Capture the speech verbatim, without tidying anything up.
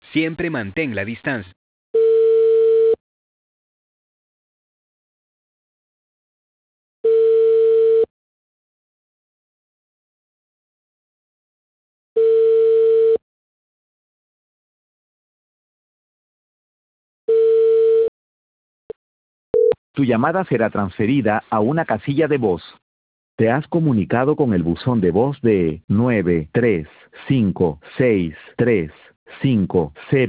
Siempre mantén la distancia. Tu llamada será transferida a una casilla de voz. Te has comunicado con el buzón de voz de nueve tres cinco seis tres cinco cero.